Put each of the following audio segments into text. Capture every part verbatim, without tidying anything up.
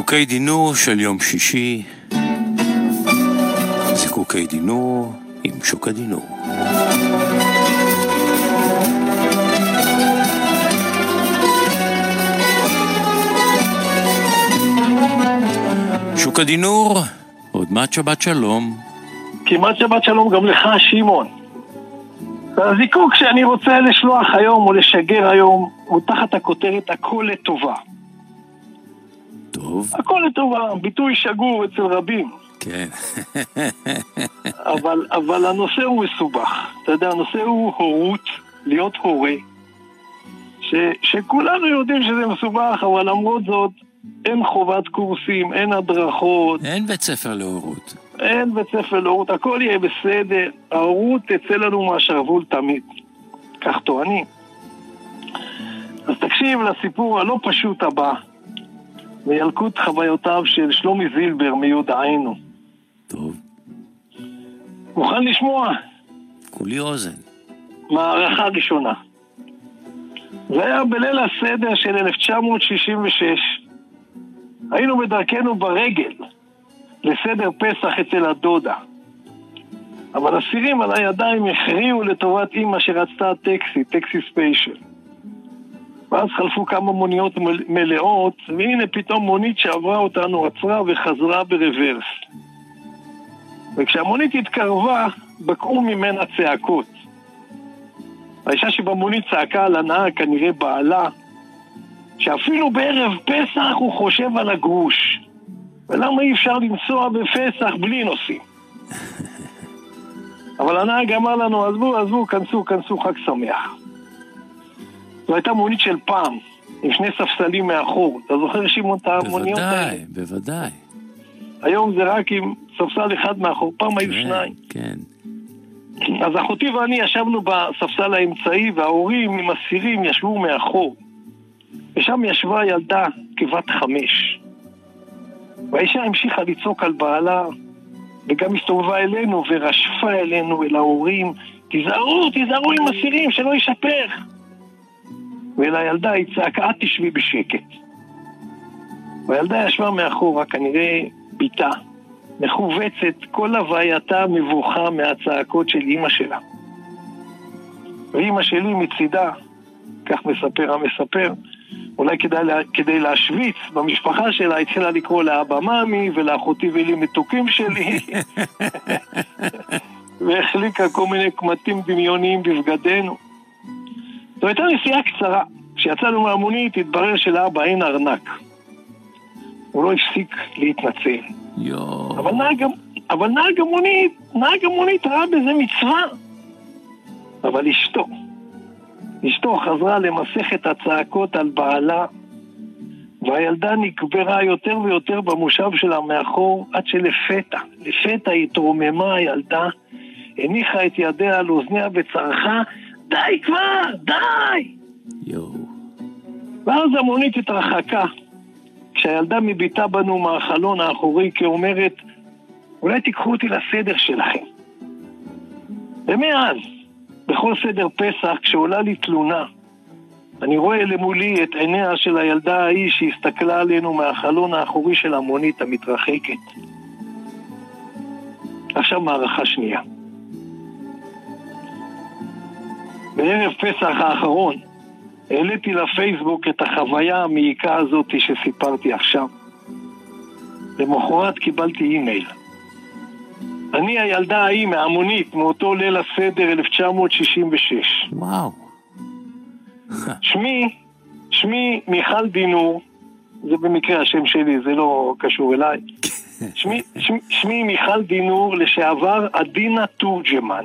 זיקוקי דינור של יום שישי, זיקוקי דינור עם שוק הדינור. שוק הדינור, עוד מעט שבת שלום. כמעט שבת שלום גם לך, שמעון. הזיקוק שאני רוצה לשלוח היום או לשגר היום הוא תחת הכותרת הכל לטובה. טוב. הכל לטובה, ביטוי שגור אצל רבים. כן. אבל, אבל הנושא הוא מסובך. אתה יודע, הנושא הוא הורות, להיות הורה. ש, שכולנו יודעים שזה מסובך, אבל למרות זאת אין חובת קורסים, אין הדרכות. אין בית ספר להורות. אין בית ספר להורות, הכל יהיה בסדר. ההורות תצא לנו מהשרוול תמיד. כך טוענים. אז תקשיב לסיפור הלא פשוט הבא. מילקוט חוויותיו של שלומי זילבר מיודענו. טוב. מוכן לשמוע? כולי אוזן. מערכה ראשונה. זה היה בליל הסדר של אלף תשע מאות שישים ושש. היינו בדרכנו ברגל לסדר פסח אצל הדודה. אבל הסירים על הידיים הכריעו לטובת אמא שרצתה טקסי, טקסי ספיישל. ואז חלפו כמה מוניות מלאות, והנה פתאום מונית שעברה אותנו עצרה וחזרה ברוורס. וכשהמונית התקרבה, בקעו ממנה צעקות. האישה שבמונית צעקה על הנהג, כנראה בעלה, שאפילו בערב פסח הוא חושב על הגרוש. ולמה אי אפשר לנסוע בפסח בלי נוסעים? אבל הנהג אמר לנו, עזבו, עזבו, כנסו, כנסו, חג שמח. זו הייתה מונית של פעם, עם שני ספסלים מאחור. אתה זוכר, שמעון, את המוניות האלה? בוודאי, בוודאי. היום זה רק עם ספסל אחד מאחור, פעם היו שניים. כן. אז אחותי ואני ישבנו בספסל האמצעי, וההורים עם הסירים ישבו מאחור. ושם ישבה ילדה כבת חמש. והאישה המשיכה לצעוק על בעלה, וגם הסתובבה אלינו ורשפה אלינו, אל ההורים, תיזהרו, תיזהרו עם הסירים, שלא ישפר. ולילדה היא צעקה, את תשבי בשקט. והילדה ישבה מאחורה, כנראה ביתה, מחובצת, כל הווייתה מבוכה מהצעקות של אמא שלה. ואמא שלי מצידה, כך מספר המספר, אולי כדאי, כדי להשוויץ במשפחה שלה, התחילה לקרוא לאבא מאמי ולאחותי ולי מתוקים שלי והחליקה כל מיני קמטים דמיוניים בבגדנו. זו הייתה נסיעה קצרה. כשיצאנו מהמונית התברר שלאבא אין ארנק. הוא לא הפסיק להתנצל. יו. אבל נהג, אבל נהג המונית, נהג המונית ראה בזה מצווה. אבל אשתו, אשתו חזרה למסכת הצעקות על בעלה, והילדה נקברה יותר ויותר במושב שלה מאחור, עד שלפתע, לפתע התרוממה הילדה, הניחה את ידיה על אוזניה וצרחה, די כבר, די! יו. ואז המונית התרחקה, כשהילדה מביטה בנו מהחלון האחורי כאומרת, אולי תיקחו אותי לסדר שלכם. ומאז, בכל סדר פסח, כשעולה לי תלונה, אני רואה למולי את עיניה של הילדה ההיא שהסתכלה עלינו מהחלון האחורי של המונית המתרחקת. עכשיו מערכה שנייה. בערב פסח האחרון, העליתי לפייסבוק את החוויה המעיקה הזאת שסיפרתי עכשיו. למחרת קיבלתי אימייל. אני הילדה ההיא מהמונית מאותו ליל הסדר אלף תשע מאות שישים ושש. וואו. שמי, שמי מיכל דינור, זה במקרה השם שלי, זה לא קשור אליי. שמי, שמי, שמי מיכל דינור, לשעבר עדינה תורג'מן.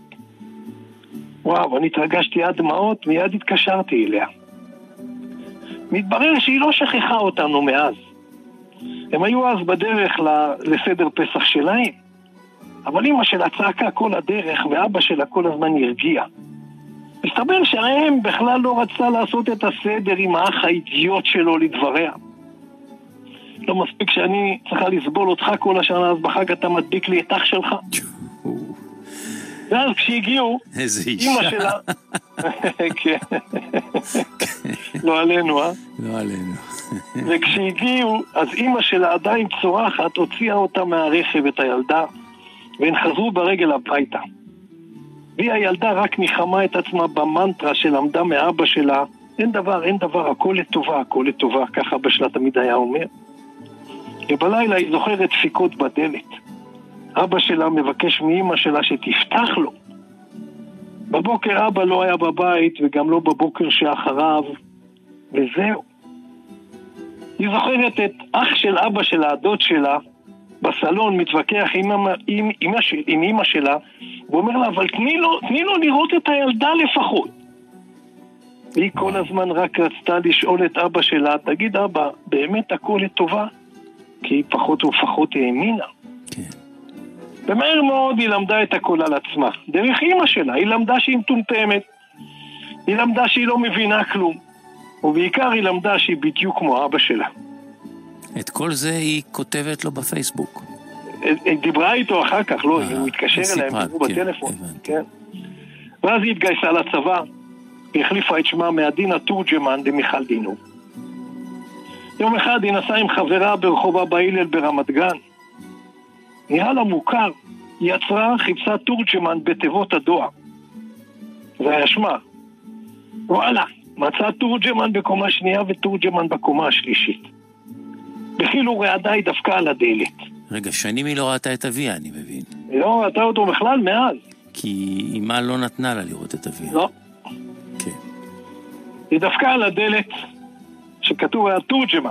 וואו, אני התרגשתי עד דמעות, מיד התקשרתי אליה. מתברר שהיא לא שכחה אותנו מאז. הם היו אז בדרך לסדר פסח שלהם. אבל אמא שלה צעקה כל הדרך, ואבא שלה כל הזמן הרגיע. מסתבר שהאם בכלל לא רצה לעשות את הסדר עם האח האידיוט שלו לדבריה. לא מספיק שאני צריכה לסבול אותך כל השנה, אז בחג אתה מדביק לי את אח שלך. ואז כשהגיעו, איזה אישה. אמא שלה, כן. לא עלינו, אה? לא עלינו. וכשהגיעו, אז אמא שלה עדיין צורחת, הוציאה אותה מהרכב את הילדה, והן חזרו ברגל הביתה. והיא הילדה רק ניחמה את עצמה במנטרה שלמדה מאבא שלה, אין דבר, אין דבר, הכל לטובה, הכל לטובה, ככה אבא שלה תמיד היה אומר. ובלילה היא זוכרת דפיקות בדלת. אבא שלה מבקש מאמא שלה שתפתח לו. בבוקר אבא לא היה בבית, וגם לא בבוקר שאחריו, וזהו. היא זוכרת את אח של אבא שלה, הדוד שלה, בסלון מתווכח עם, עם, עם, עם, עם אמא שלה, ואומר לה, אבל תני לו, תני לו לראות את הילדה לפחות. והיא כל הזמן רק רצתה לשאול את אבא שלה, תגיד אבא, באמת הכל לטובה? כי היא פחות ופחות האמינה. כן. ומהר מאוד היא למדה את הכל על עצמה. דרך אמא שלה, היא למדה שהיא מטומטמת, היא למדה שהיא לא מבינה כלום, ובעיקר היא למדה שהיא בדיוק כמו אבא שלה. את כל זה היא כותבת לו בפייסבוק. היא דיברה איתו אחר כך, לא, הוא התקשר אליה, הם דיברו בטלפון. כן. ואז היא התגייסה לצבא, היא החליפה את שמה מעדינה תורג'מן למיכל דינור. יום אחד היא נסעה עם חברה ברחוב אבא הלל ברמת גן. נראה לה מוכר, היא יצרה, חיפשה תורג'מן בתיבות הדואר. זה היה שמה. וואלה, מצאה תורג'מן בקומה שנייה ותורג'מן בקומה השלישית. בחילו רעדה היא דווקא על הדלת. רגע, שנים היא לא ראתה את אביה, אני מבין. היא לא ראתה אותו בכלל מאז. כי אמא לא נתנה לה לראות את אביה. לא. כן. היא דווקא על הדלת שכתוב היה תורג'מן.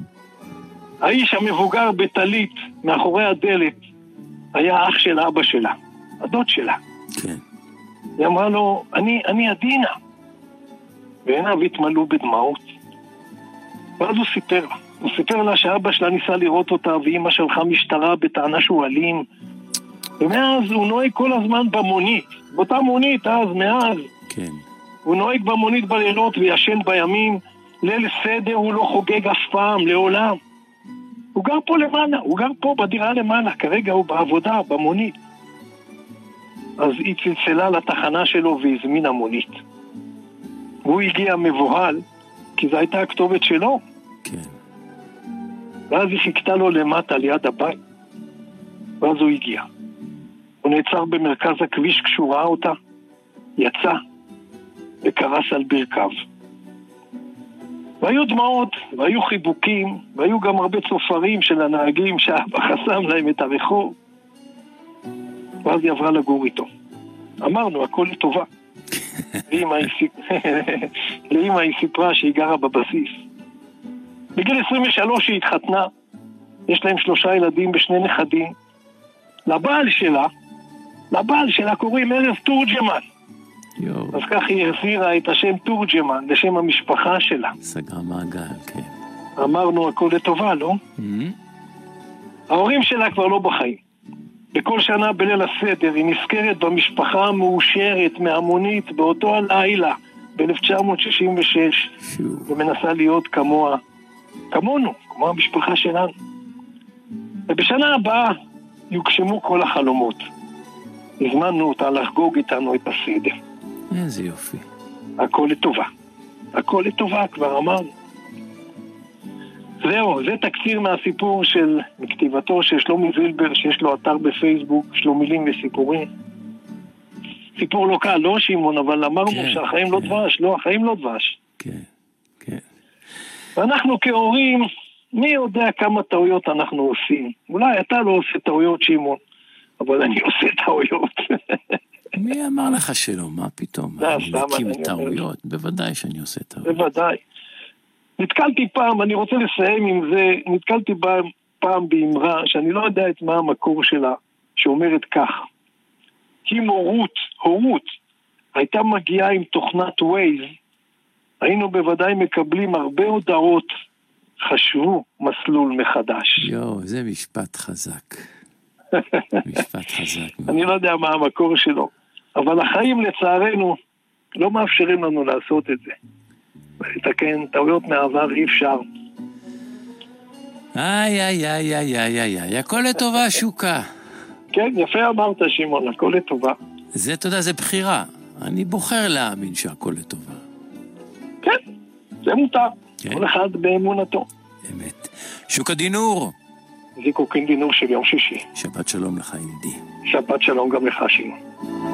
האיש המבוגר בטלית מאחורי הדלת היה אח של אבא שלה, הדוד שלה. כן. היא אמרה לו, אני, אני עדינה. ועיניו התמלאו בדמעות. ואז הוא סיפר לה. הוא סיפר לה שאבא שלה ניסה לראות אותה, ואמא שלחה משטרה בטענה שהוא אלים. ומאז הוא נוהג כל הזמן במונית. באותה מונית, אז, מאז. כן. הוא נוהג במונית בלילות וישן בימים. ליל סדר הוא לא חוגג אף פעם, לעולם. הוא גר פה למעלה, הוא גר פה בדירה למעלה. כרגע הוא בעבודה, במונית. אז היא צלצלה לתחנה שלו והזמינה מונית. והוא הגיע מבוהל, כי זו הייתה הכתובת שלו. כן. ואז היא חיכתה לו למטה ליד הבית. ואז הוא הגיע. הוא נעצר במרכז הכביש כשהוא ראה אותה, יצא וקרס על ברכיו. והיו דמעות, והיו חיבוקים, והיו גם הרבה צופרים של הנהגים שאבא חסם להם את הרחוב. ואז היא עברה לגור איתו. אמרנו, הכל לטובה. לאמא היא סיפרה שהיא גרה בבסיס. בגיל עשרים ושלוש היא התחתנה, יש להם שלושה ילדים ושני נכדים. לבעל שלה, לבעל שלה קוראים ארז תורג'מן. יו. אז כך היא החזירה את השם תורג'מן לשם המשפחה שלה. סגרה מעגל, כן. אמרנו הכל לטובה, לא? Mm-hmm. ההורים שלה כבר לא בחיים. בכל שנה בליל הסדר היא נזכרת במשפחה המאושרת מהמונית באותו הלילה ב-אלף תשע מאות שישים ושש ומנסה להיות כמוה, כמונו, כמו המשפחה שלנו. ובשנה הבאה יוגשמו כל החלומות. הזמנו אותה לחגוג איתנו את הסדר. איזה יופי. הכל לטובה. הכל לטובה, כבר אמרנו. זהו, זה תקציר מהסיפור של, מכתיבתו של שלומי זילבר, שיש לו אתר בפייסבוק, שלומילים וסיפורים. סיפור לא קל, לא שמעון, אבל אמרנו כן, שהחיים כן. לא דבש, לא, החיים לא דבש. כן, כן. ואנחנו כהורים, מי יודע כמה טעויות אנחנו עושים? אולי אתה לא עושה טעויות, שמעון, אבל אני עושה טעויות. מי אמר לך שלא? מה פתאום? אני מקים טעויות? בוודאי שאני עושה טעויות. בוודאי. נתקלתי פעם, אני רוצה לסיים עם זה, נתקלתי פעם באמרה שאני לא יודע את מה המקור שלה, שאומרת כך: אם הורות, הורות, הייתה מגיעה עם תוכנת ווייז, היינו בוודאי מקבלים הרבה הודעות, חשבו מסלול מחדש. יו, זה משפט חזק. משפט חזק. אני לא יודע מה המקור שלו, אבל החיים לצערנו לא מאפשרים לנו לעשות את זה. ולתקן טעויות מעבר אי אפשר. איי, איי, איי, איי, איי, איי, איי, הכל לטובה, שוקה. כן, יפה אמרת, שמעון, הכל לטובה. זה, אתה יודע, זה בחירה. אני בוחר להאמין שהכל לטובה. כן, זה מותר, כן. כל אחד באמונתו. אמת. שוק הדינור. זיקוקין דינור של יום שישי. שבת שלום לך יהודי. שבת שלום גם לך, שמעון.